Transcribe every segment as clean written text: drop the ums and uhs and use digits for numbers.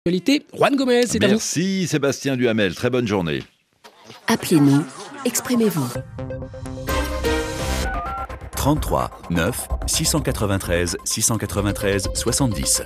Juan Gomez, c'est à vous. Merci Sébastien Duhamel, très bonne journée. Appelez-nous, exprimez-vous. 33 9 693 693 70.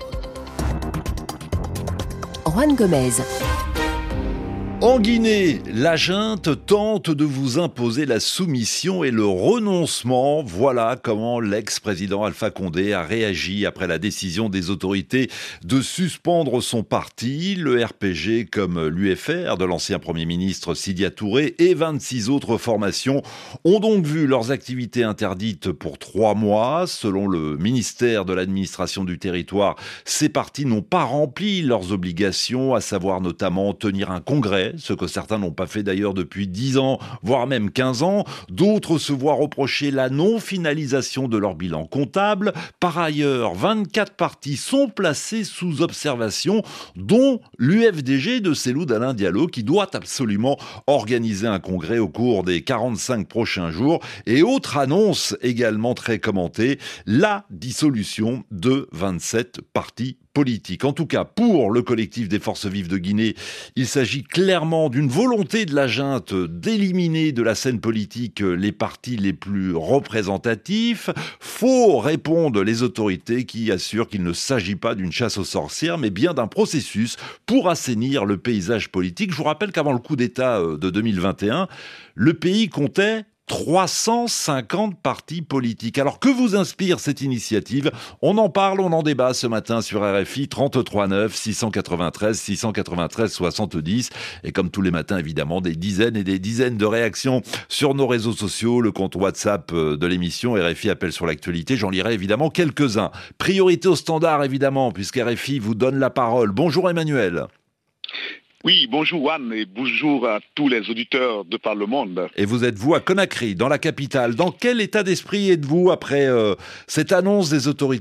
Juan Gomez. En Guinée, la junte tente de vous imposer la soumission et le renoncement. Voilà comment l'ex-président Alpha Condé a réagi après la décision des autorités de suspendre son parti. Le RPG comme l'UFR de l'ancien Premier ministre Sidia Touré et 26 autres formations ont donc vu leurs activités interdites pour 3 mois. Selon le ministère de l'administration du territoire, ces partis n'ont pas rempli leurs obligations, à savoir notamment tenir un congrès, ce que certains n'ont pas fait d'ailleurs depuis 10 ans, voire même 15 ans. D'autres se voient reprocher la non-finalisation de leur bilan comptable. Par ailleurs, 24 partis sont placés sous observation, dont l'UFDG de Cellou Dalein Diallo, qui doit absolument organiser un congrès au cours des 45 prochains jours. Et autre annonce également très commentée, la dissolution de 27 partis politique. En tout cas, pour le collectif des Forces Vives de Guinée, il s'agit clairement d'une volonté de la junte d'éliminer de la scène politique les partis les plus représentatifs. Faut répondre les autorités qui assurent qu'il ne s'agit pas d'une chasse aux sorcières, mais bien d'un processus pour assainir le paysage politique. Je vous rappelle qu'avant le coup d'État de 2021, le pays comptait 350 partis politiques. Alors que vous inspire cette initiative ? On en parle, on en débat ce matin sur RFI 33 9 693 693 70. Et comme tous les matins, évidemment, des dizaines et des dizaines de réactions sur nos réseaux sociaux, le compte WhatsApp de l'émission RFI Appel sur l'actualité. J'en lirai évidemment quelques-uns. Priorité au standard, évidemment, puisque RFI vous donne la parole. Bonjour Emmanuel. Oui, bonjour Juan et bonjour à tous les auditeurs de par le monde. Et vous êtes vous à Conakry, dans la capitale. Dans quel état d'esprit êtes-vous après cette annonce des autorités ?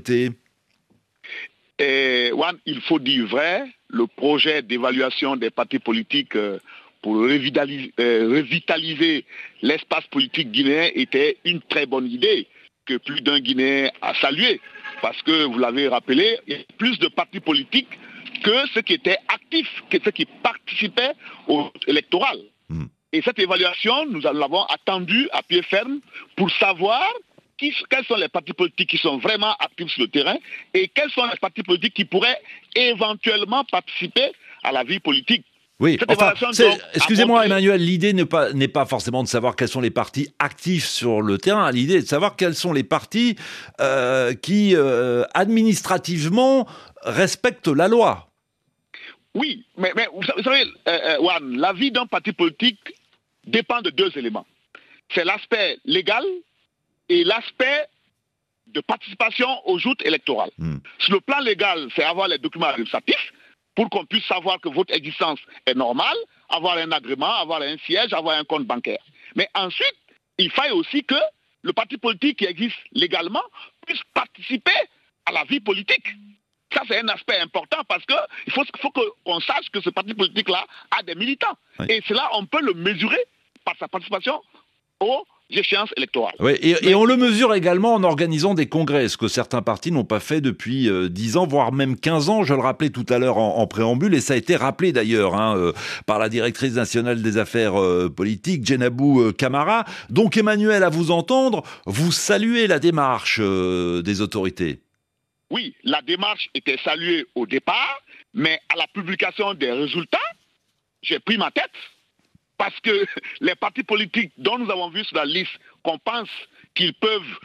Juan, il faut dire vrai, le projet d'évaluation des partis politiques pour revitaliser l'espace politique guinéen était une très bonne idée que plus d'un Guinéen a salué. Parce que, vous l'avez rappelé, il y a plus de partis politiques que ceux qui étaient actifs, que ceux qui participaient au électoral. Et cette évaluation, nous l'avons attendue à pied ferme pour savoir quels sont les partis politiques qui sont vraiment actifs sur le terrain et quels sont les partis politiques qui pourraient éventuellement participer à la vie politique. Oui, enfin, excusez-moi Emmanuel, l'idée n'est pas forcément de savoir quels sont les partis actifs sur le terrain, l'idée est de savoir quels sont les partis qui administrativement respectent la loi. Oui, mais vous savez, Juan, la vie d'un parti politique dépend de 2 éléments. C'est l'aspect légal et l'aspect de participation aux joutes électorales. Sur le plan légal, c'est avoir les documents administratifs pour qu'on puisse savoir que votre existence est normale, avoir un agrément, avoir un siège, avoir un compte bancaire. Mais ensuite, il faille aussi que le parti politique qui existe légalement puisse participer à la vie politique. Ça, c'est un aspect important parce qu'il faut qu'on sache que ce parti politique-là a des militants. Oui. Et cela, on peut le mesurer par sa participation aux échéances électorales. Oui, et on le mesure également en organisant des congrès, ce que certains partis n'ont pas fait depuis 10 ans, voire même 15 ans. Je le rappelais tout à l'heure en préambule, et ça a été rappelé d'ailleurs par la directrice nationale des affaires politiques, Djenabou Camara. Donc Emmanuel, à vous entendre, vous saluez la démarche des autorités. Oui, la démarche était saluée au départ, mais à la publication des résultats, j'ai pris ma tête. Parce que les partis politiques dont nous avons vu sur la liste, qu'on pense qu'ils peuvent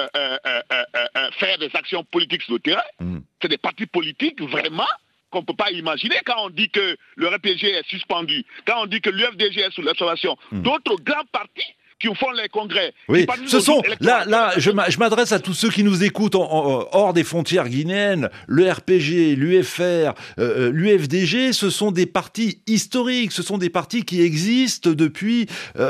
faire des actions politiques sur le terrain, c'est des partis politiques vraiment qu'on ne peut pas imaginer. Quand on dit que le RPG est suspendu, quand on dit que l'UFDG est sous l'observation, d'autres grands partis qui font les congrès. Oui, ce sont, là, je m'adresse à tous ceux qui nous écoutent hors des frontières guinéennes. Le RPG, l'UFR, l'UFDG, ce sont des partis historiques, ce sont des partis qui existent depuis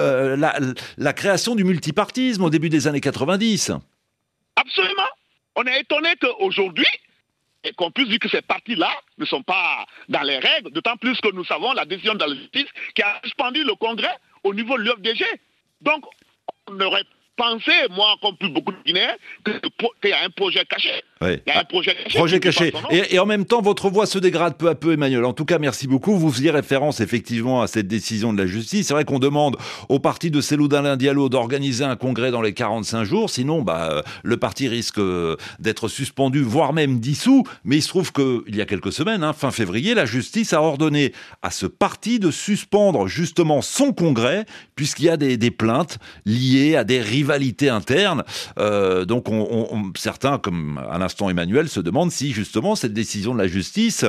la création du multipartisme au début des années 90. Absolument. On est étonné qu'aujourd'hui, et qu'on puisse dire que ces partis-là ne sont pas dans les règles, d'autant plus que nous savons la décision de la justice qui a suspendu le congrès au niveau de l'UFDG. Donc, on aurait penser, moi, comme plus beaucoup de Guinéens, qu'il y a un projet caché. Oui. Il y a un projet caché. Projet caché. Et en même temps, votre voix se dégrade peu à peu, Emmanuel. En tout cas, merci beaucoup. Vous faisiez référence effectivement à cette décision de la justice. C'est vrai qu'on demande au parti de Cellou Dalein Diallo d'organiser un congrès dans les 45 jours. Sinon, le parti risque d'être suspendu, voire même dissous. Mais il se trouve qu'il y a quelques semaines, fin février, la justice a ordonné à ce parti de suspendre justement son congrès, puisqu'il y a des plaintes liées à des rivalités internes. Donc certains, comme à l'instant Emmanuel, se demandent si justement cette décision de la justice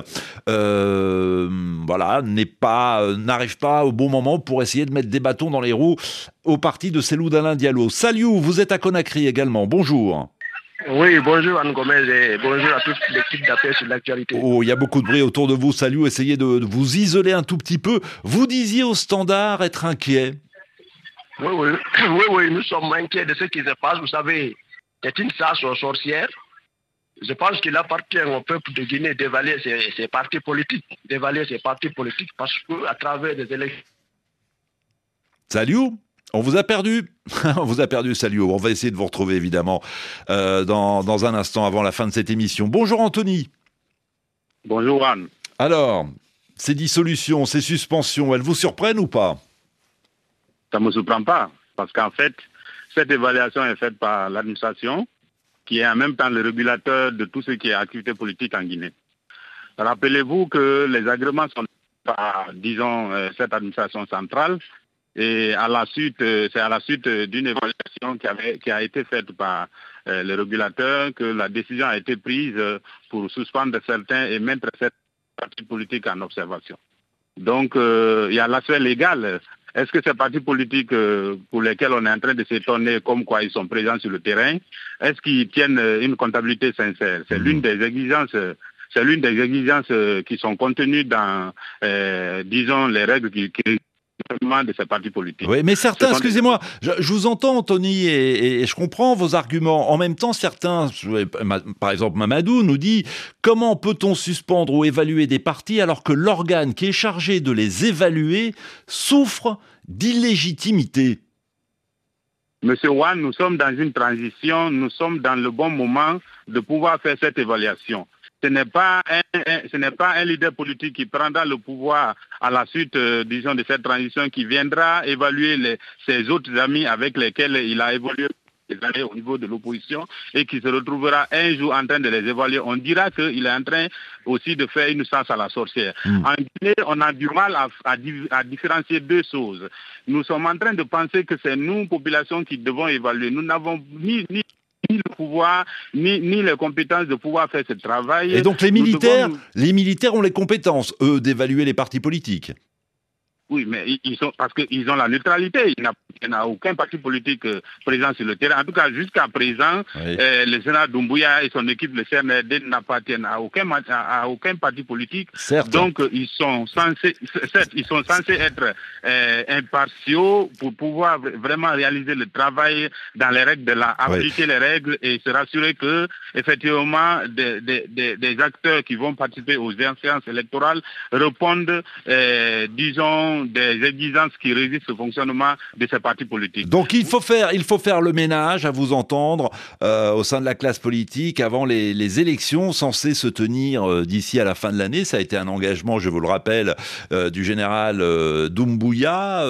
n'arrive pas au bon moment pour essayer de mettre des bâtons dans les roues au parti de Cellou Dalein Diallo. Saliou, vous êtes à Conakry également. Bonjour. Oui, bonjour Anne Gomez et bonjour à toute l'équipe d'Appel sur l'actualité. Oh, il y a beaucoup de bruit autour de vous, Saliou. Essayez de vous isoler un tout petit peu. Vous disiez au Standard être inquiet. Oui, nous sommes inquiets de ce qui se passe. Vous savez, c'est une chasse aux sorcières. Je pense qu'il appartient au peuple de Guinée d'évaluer ses partis politiques, parce qu'à travers des élections... Saliou, on vous a perdu. On vous a perdu, Saliou. On va essayer de vous retrouver, évidemment, dans un instant, avant la fin de cette émission. Bonjour, Anthony. Bonjour, Anne. Alors, ces dissolutions, ces suspensions, elles vous surprennent ou pas? Ça ne me surprend pas, parce qu'en fait, cette évaluation est faite par l'administration, qui est en même temps le régulateur de tout ce qui est activité politique en Guinée. Rappelez-vous que les agréments sont par, disons, cette administration centrale, et c'est à la suite d'une évaluation qui a été faite par le régulateur que la décision a été prise pour suspendre certains et mettre certains partis politiques en observation. Donc, il y a l'aspect légal. Est-ce que ces partis politiques pour lesquels on est en train de s'étonner comme quoi ils sont présents sur le terrain, est-ce qu'ils tiennent une comptabilité sincère? C'est l'une des exigences. C'est l'une des exigences qui sont contenues dans, disons, les règles qui de ces partis politiques. Oui, mais certains, excusez-moi, je vous entends, Anthony, et je comprends vos arguments. En même temps, certains, par exemple Mamadou, nous dit « Comment peut-on suspendre ou évaluer des partis alors que l'organe qui est chargé de les évaluer souffre d'illégitimité ?» Monsieur Wan, nous sommes dans une transition, nous sommes dans le bon moment de pouvoir faire cette évaluation. Ce n'est pas un leader politique qui prendra le pouvoir à la suite, disons, de cette transition qui viendra évaluer ses autres amis avec lesquels il a évolué au niveau de l'opposition et qui se retrouvera un jour en train de les évaluer. On dira qu'il est en train aussi de faire une chasse à la sorcière. En Guinée, on a du mal à différencier deux choses. Nous sommes en train de penser que c'est nous, population, qui devons évaluer. Nous n'avons ni le pouvoir, ni les compétences de pouvoir faire ce travail. Et donc les militaires ont les compétences, eux, d'évaluer les partis politiques. Oui, mais parce qu'ils ont la neutralité. Il n'y a aucun parti politique présent sur le terrain. En tout cas, jusqu'à présent, oui. Le sénateur Doumbouya et son équipe, le CNRD, n'appartiennent à aucun parti politique. Certes. Donc, ils sont censés être impartiaux pour pouvoir vraiment réaliser le travail dans les règles de appliquer les règles et se rassurer que, effectivement, des acteurs qui vont participer aux séances électorales répondent, disons, des exigences qui résistent au fonctionnement de ces partis politiques. Donc il faut faire le ménage, à vous entendre, au sein de la classe politique, avant les élections censées se tenir d'ici à la fin de l'année. Ça a été un engagement, je vous le rappelle, du général Doumbouya,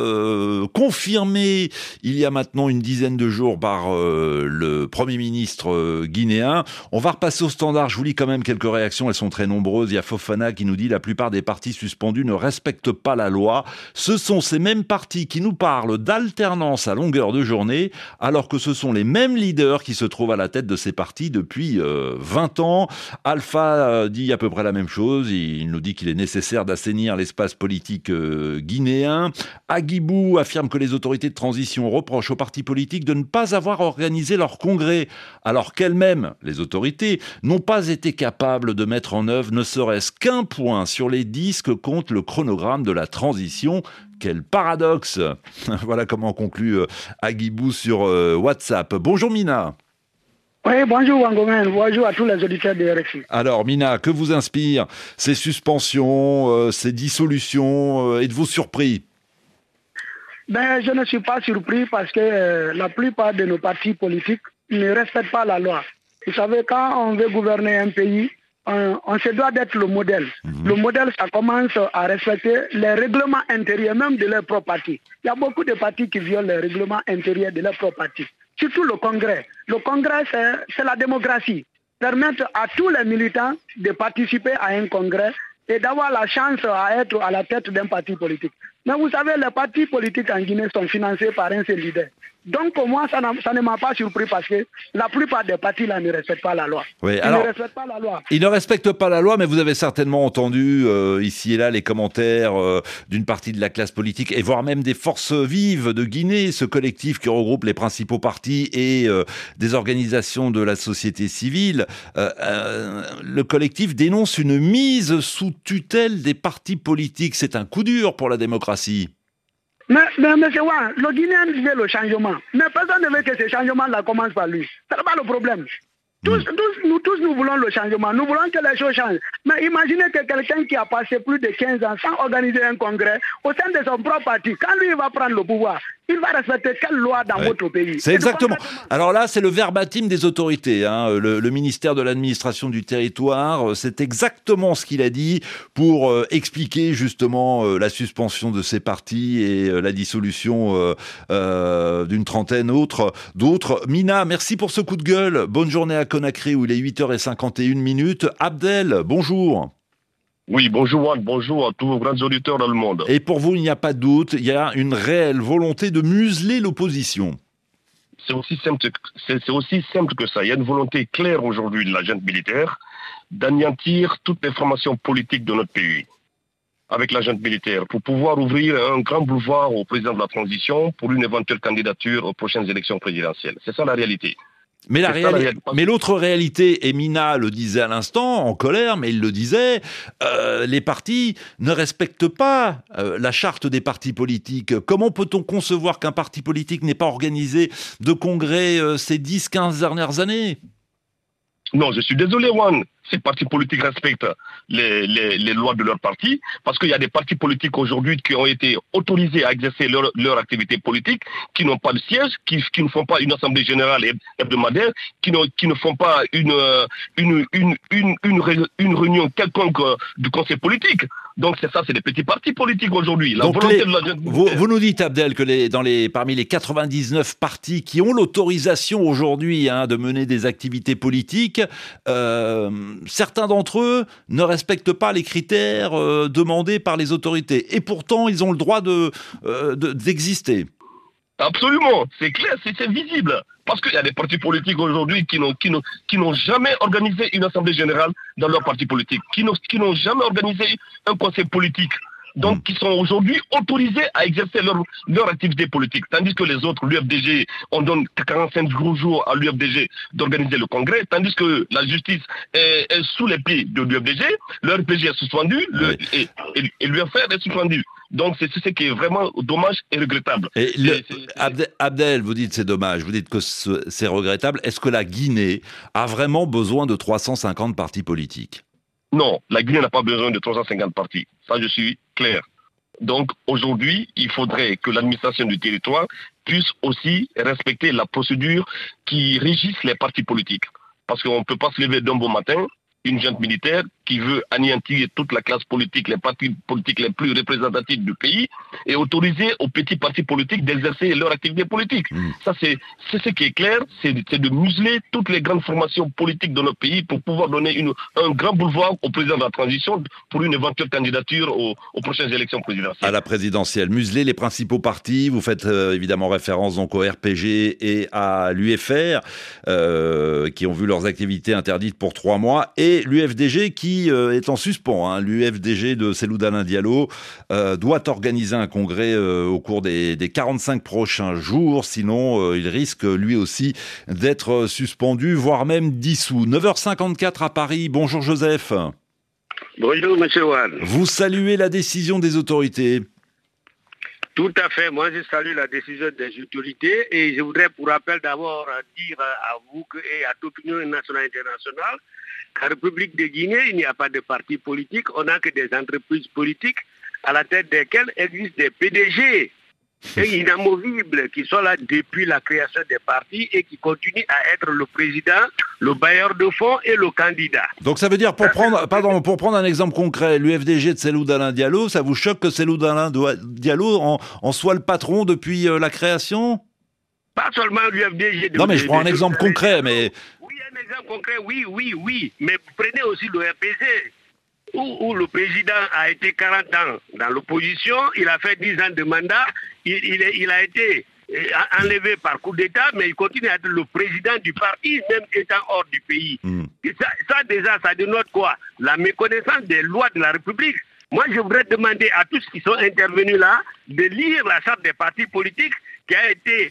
confirmé il y a maintenant une dizaine de jours par le Premier ministre guinéen. On va repasser au Standard. Je vous lis quand même quelques réactions, elles sont très nombreuses. Il y a Fofana qui nous dit « La plupart des partis suspendus ne respectent pas la loi. Ce sont ces mêmes partis qui nous parlent d'alternance à longueur de journée, alors que ce sont les mêmes leaders qui se trouvent à la tête de ces partis depuis 20 ans. Alpha dit à peu près la même chose. Il nous dit qu'il est nécessaire d'assainir l'espace politique guinéen. Agibou affirme que les autorités de transition reprochent aux partis politiques de ne pas avoir organisé leur congrès, alors qu'elles-mêmes, les autorités, n'ont pas été capables de mettre en œuvre ne serait-ce qu'un point sur les 10 que compte le chronogramme de la transition. Quel paradoxe. Voilà comment conclut Agibou sur WhatsApp. Bonjour Mina. Oui, bonjour Wangomen, bonjour à tous les auditeurs de RFI. Alors Mina, que vous inspirent ces suspensions, ces dissolutions? Êtes-vous surpris? Ben, je ne suis pas surpris parce que la plupart de nos partis politiques ne respectent pas la loi. Vous savez, quand on veut gouverner un pays, on se doit d'être le modèle. Le modèle, ça commence à respecter les règlements intérieurs, même de leur propre parti. Il y a beaucoup de partis qui violent les règlements intérieurs de leur propre parti. Surtout le Congrès. Le Congrès, c'est la démocratie. Permettre à tous les militants de participer à un congrès et d'avoir la chance à être à la tête d'un parti politique. Mais vous savez, les partis politiques en Guinée sont financés par un seul leader. Donc pour moi, ça ne m'a pas surpris parce que la plupart des partis là ne respectent pas la loi. Oui, Ils ne respectent pas la loi. Ils ne respectent pas la loi, mais vous avez certainement entendu ici et là les commentaires d'une partie de la classe politique et voire même des forces vives de Guinée, ce collectif qui regroupe les principaux partis et des organisations de la société civile. Le collectif dénonce une mise sous tutelle des partis politiques. C'est un coup dur pour la démocratie. Mais M. Wan, le Guinéen veut le changement. Mais personne ne veut que ce changement-là commence par lui. Ce n'est pas le problème. Nous voulons le changement. Nous voulons que les choses changent. Mais imaginez que quelqu'un qui a passé plus de 15 ans sans organiser un congrès au sein de son propre parti, quand lui il va prendre le pouvoir, il va respecter quelle loi dans votre pays? C'est exactement. Alors là, c'est le verbatim des autorités. Hein. Le ministère de l'administration du territoire, c'est exactement ce qu'il a dit pour expliquer justement la suspension de ces partis et la dissolution d'une trentaine d'autres. Mina, merci pour ce coup de gueule. Bonne journée à Conakry où il est 8h51. Abdel, bonjour. Oui, bonjour Juan, bonjour à tous vos grands auditeurs dans le monde. Et pour vous, il n'y a pas de doute, il y a une réelle volonté de museler l'opposition. C'est aussi simple que ça. Il y a une volonté claire aujourd'hui de la junte militaire d'anéantir toutes les formations politiques de notre pays avec la junte militaire pour pouvoir ouvrir un grand boulevard au président de la transition pour une éventuelle candidature aux prochaines élections présidentielles. C'est ça la réalité. Mais l'autre réalité, et Mina le disait à l'instant, en colère, mais il le disait, les partis ne respectent pas la charte des partis politiques. Comment peut-on concevoir qu'un parti politique n'ait pas organisé de congrès ces 10-15 dernières années ? Non, je suis désolé, Juan. Ces partis politiques respectent les lois de leur parti, parce qu'il y a des partis politiques aujourd'hui qui ont été autorisés à exercer leur activité politique, qui n'ont pas de siège, qui ne font pas une assemblée générale hebdomadaire, qui ne font pas une réunion quelconque du conseil politique. Donc c'est des petits partis politiques aujourd'hui. Vous nous dites, Abdel, que parmi les 99 partis qui ont l'autorisation aujourd'hui de mener des activités politiques, certains d'entre eux ne respectent pas les critères demandés par les autorités. Et pourtant, ils ont le droit d'exister. Absolument, c'est clair, c'est visible. Parce qu'il y a des partis politiques aujourd'hui qui n'ont jamais organisé une assemblée générale dans leur parti politique, qui n'ont jamais organisé un conseil politique. Donc, qui sont aujourd'hui autorisés à exercer leur activité politique. Tandis que les autres, l'UFDG, on donne 45 jours à l'UFDG d'organiser le congrès, tandis que la justice est sous les pieds de l'UFDG, le RPG est suspendu et l'UFR est suspendu. Donc, c'est ce qui est vraiment dommage et regrettable. Abdel, vous dites c'est dommage, vous dites que c'est regrettable. Est-ce que la Guinée a vraiment besoin de 350 partis politiques ? Non, la Guinée n'a pas besoin de 350 partis. Ça, je suis clair. Donc, aujourd'hui, il faudrait que l'administration du territoire puisse aussi respecter la procédure qui régisse les partis politiques. Parce qu'on ne peut pas se lever d'un bon matin, une junte militaire qui veut anéantir toute la classe politique, les partis politiques les plus représentatifs du pays, et autoriser aux petits partis politiques d'exercer leur activité politique. Ça, c'est ce qui est clair, c'est de museler toutes les grandes formations politiques de notre pays pour pouvoir donner un grand boulevard au président de la transition pour une éventuelle candidature aux prochaines élections présidentielles. À la présidentielle, museler les principaux partis, vous faites évidemment référence donc au RPG et à l'UFR, qui ont vu leurs activités interdites pour 3 mois, et l'UFDG qui est en suspens. L'UFDG de Cellou Dalein Diallo doit organiser un congrès au cours des 45 prochains jours, sinon il risque lui aussi d'être suspendu, voire même dissous. 9h54 à Paris, bonjour Joseph. Bonjour Monsieur Wan. Vous saluez la décision des autorités? Tout à fait, moi je salue la décision des autorités et je voudrais pour rappel d'abord dire à vous et à toute l'Union nationale et internationale qu'en République de Guinée, il n'y a pas de parti politique, on n'a que des entreprises politiques à la tête desquelles existent des PDG et inamovibles qui sont là depuis la création des partis et qui continuent à être le président, le bailleur de fonds et le candidat. Donc ça veut dire, pour prendre un exemple concret, l'UFDG de Cellou Dalein Diallo, ça vous choque que Cellou Dalein Diallo en soit le patron depuis la création? Pas seulement l'UFDG. Non, mais je prends un exemple concret, mais... Oui, un exemple concret, oui. Mais prenez aussi le RPG, où le président a été 40 ans dans l'opposition, il a fait 10 ans de mandat, il a été enlevé par coup d'État, mais il continue à être le président du parti, même étant hors du pays. Et ça déjà, ça dénote quoi? La méconnaissance des lois de la République. Moi, je voudrais demander à tous qui sont intervenus là de lire la charte des partis politiques qui a été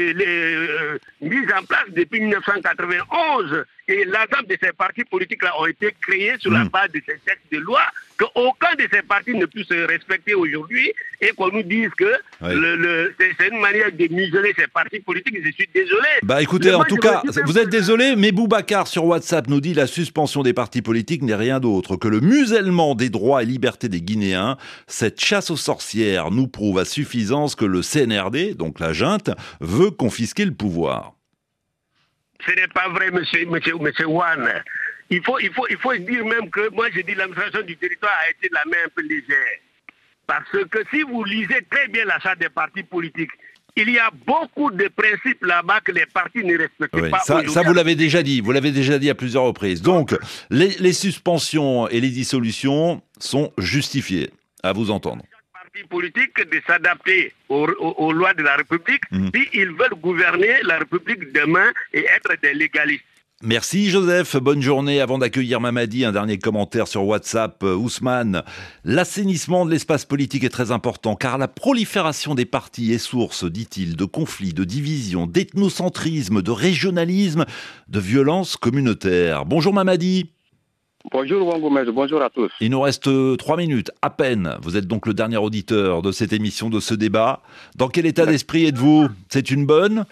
mise en place depuis 1991. Et l'ensemble de ces partis politiques-là ont été créés sur la base de ces textes de loi, qu'aucun de ces partis ne puisse se respecter aujourd'hui et qu'on nous dise que c'est une manière de museler ces partis politiques. Je suis désolé. Bah écoutez, en tout cas, vous êtes désolé, mais Boubacar sur WhatsApp nous dit la suspension des partis politiques n'est rien d'autre que le musellement des droits et libertés des Guinéens. Cette chasse aux sorcières nous prouve à suffisance que le CNRD, donc la junte, veut confisquer le pouvoir. Ce n'est pas vrai, monsieur Wan. Il faut dire même que moi, je dis l'administration du territoire a été la main un peu légère. Parce que si vous lisez très bien la charte des partis politiques, il y a beaucoup de principes là-bas que les partis ne respectent pas. Ça, vous l'avez déjà dit. Vous l'avez déjà dit à plusieurs reprises. Donc, les suspensions et les dissolutions sont justifiées, à vous entendre. Politique de s'adapter aux lois de la République si ils veulent gouverner la République demain et être des légalistes. Merci Joseph, bonne journée. Avant d'accueillir Mamadi, un dernier commentaire sur WhatsApp. Ousmane, l'assainissement de l'espace politique est très important car la prolifération des partis est source, dit-il, de conflits, de divisions, d'ethnocentrisme, de régionalisme, de violences communautaires. Bonjour Mamadi. Bonjour Wangomez, bonjour à tous. Il nous reste 3 minutes, à peine. Vous êtes donc le dernier auditeur de cette émission, de ce débat. Dans quel état d'esprit êtes-vous? C'est une bonne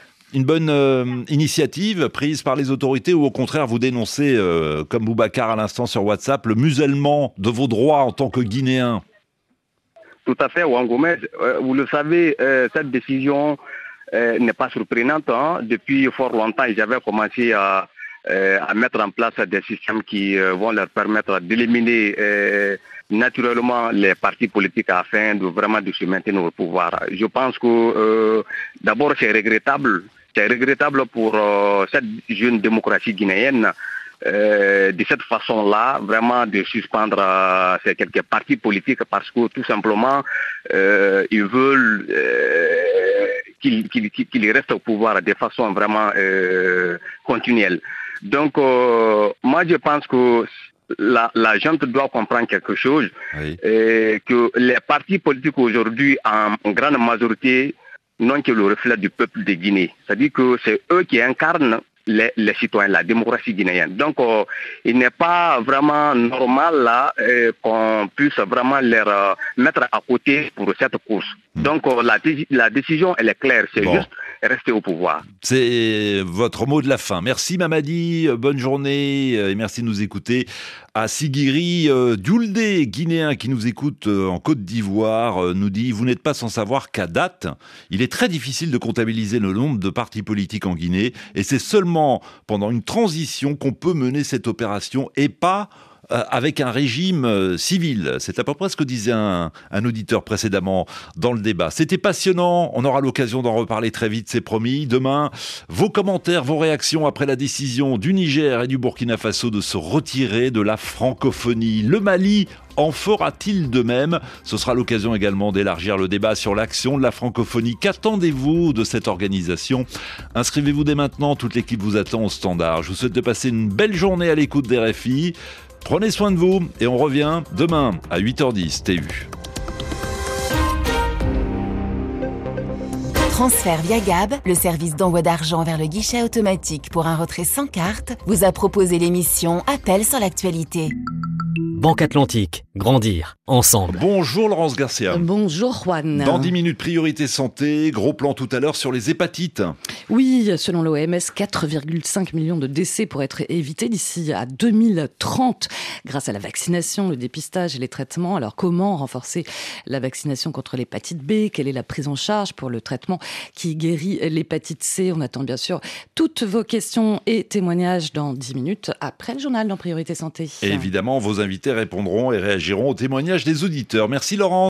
initiative prise par les autorités ou au contraire vous dénoncez, comme Boubacar à l'instant sur WhatsApp, le musellement de vos droits en tant que Guinéen? Tout à fait, Wangomez. Vous le savez, cette décision n'est pas surprenante. Depuis fort longtemps, j'avais commencé à mettre en place des systèmes qui vont leur permettre d'éliminer naturellement les partis politiques afin de vraiment de se maintenir au pouvoir. Je pense que d'abord c'est regrettable pour cette jeune démocratie guinéenne de cette façon-là, vraiment de suspendre ces quelques partis politiques parce que tout simplement ils veulent qu'ils restent au pouvoir de façon vraiment continuelle. Donc, moi, je pense que la gente doit comprendre quelque chose, que les partis politiques aujourd'hui, en grande majorité, n'ont que le reflet du peuple de Guinée. C'est-à-dire que c'est eux qui incarnent les citoyens, la démocratie guinéenne. Donc, il n'est pas vraiment normal là qu'on puisse vraiment les mettre à côté pour cette course. Donc, la décision, elle est claire, c'est juste rester au pouvoir. C'est votre mot de la fin. Merci Mamadi, bonne journée et merci de nous écouter. À Sigiri, Dioulde, Guinéen qui nous écoute en Côte d'Ivoire, nous dit « Vous n'êtes pas sans savoir qu'à date, il est très difficile de comptabiliser le nombre de partis politiques en Guinée et c'est seulement pendant une transition qu'on peut mener cette opération et pas avec un régime civil. » C'est à peu près ce que disait un auditeur précédemment dans le débat. C'était passionnant, on aura l'occasion d'en reparler très vite, c'est promis. Demain, vos commentaires, vos réactions après la décision du Niger et du Burkina Faso de se retirer de la francophonie. Le Mali en fera-t-il de même? Ce sera l'occasion également d'élargir le débat sur l'action de la francophonie. Qu'attendez-vous de cette organisation? Inscrivez-vous dès maintenant, toute l'équipe vous attend au standard. Je vous souhaite de passer une belle journée à l'écoute des RFI. Prenez soin de vous et on revient demain à 8h10 TU. Transfert via Gab, le service d'envoi d'argent vers le guichet automatique pour un retrait sans carte, vous a proposé l'émission Appel sur l'actualité. Banque Atlantique. Grandir ensemble. Bonjour Laurence Garcia. Bonjour Juan. Dans 10 minutes, priorité santé, gros plan tout à l'heure sur les hépatites. Oui, selon l'OMS, 4,5 millions de décès pourraient être évités d'ici à 2030 grâce à la vaccination, le dépistage et les traitements. Alors comment renforcer la vaccination contre l'hépatite B? Quelle est la prise en charge pour le traitement qui guérit l'hépatite C? On attend bien sûr toutes vos questions et témoignages dans 10 minutes après le journal dans Priorité Santé. Et évidemment, vos invités répondront et réagiront aux témoignages des auditeurs. Merci Laurence.